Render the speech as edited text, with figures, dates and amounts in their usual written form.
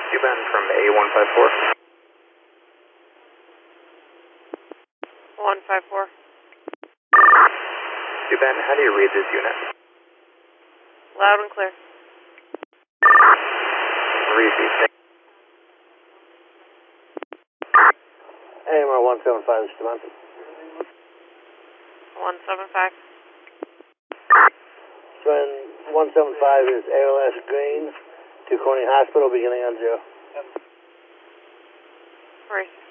Duban from A154. 154. Duban, how do you read this unit? Loud and clear. Receive. AMR 175, this is Devontae. 175. Swin 175 is ALS Green to Corning Hospital, beginning on 0. Race.